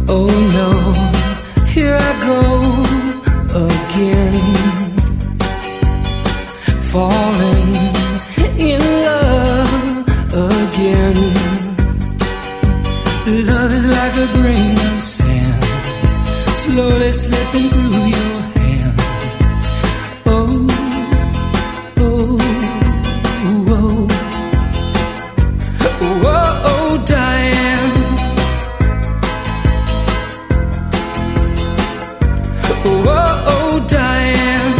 Oh no, here I go again, falling in love again. Love is like a grain of sand, slowly slipping through your hand. Oh, oh, oh, oh, oh, Diane. Oh, oh, Diane.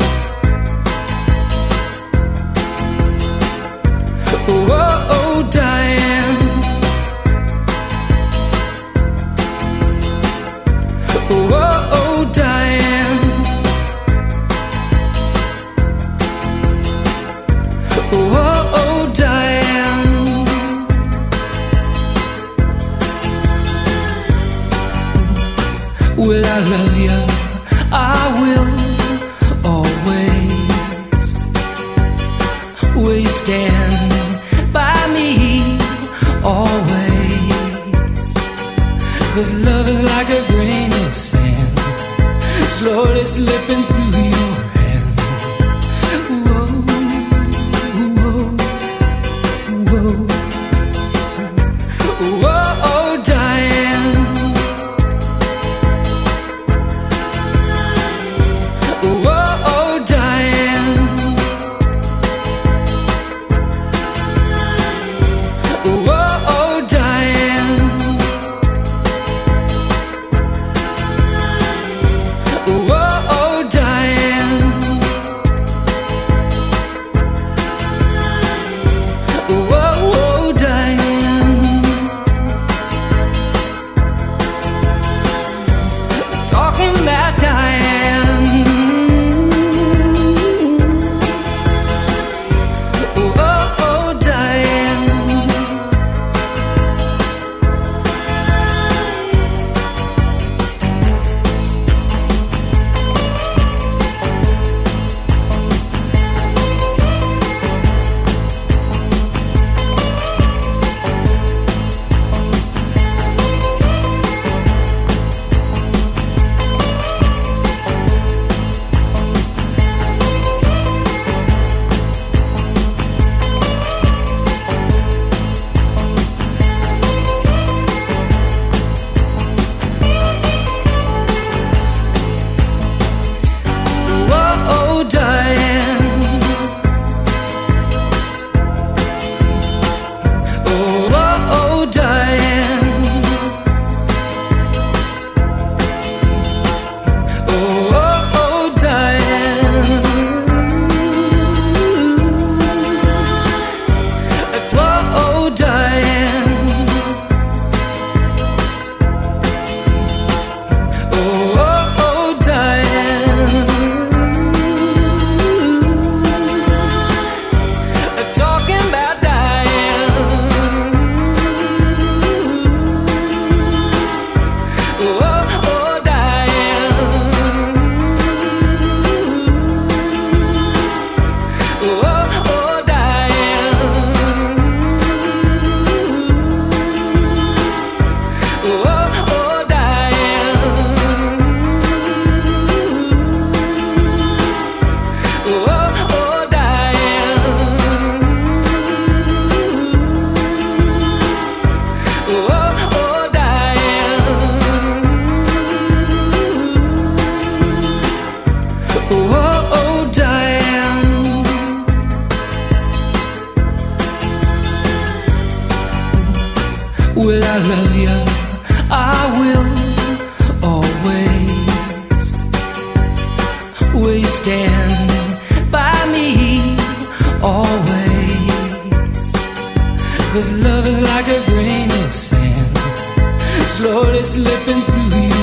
Oh, oh, Diane. Oh, oh, Diane. Oh, oh, Diane. Will I love you? I will always. Will you stand by me always? 'Cause love is like a grain of sand, slowly slipping through your hand. Whoa, whoa, whoa. Whoa, oh, Diane. Whoa, oh, Diane. Whoa, oh, Diane. Whoa, oh, Diane. Whoa, oh, Diane. Talking about Diane. Whoa, oh, Diane. Will I love you? I will always. Will you stand by me always? 'Cause love is like a grain of sand, slowly slipping through you.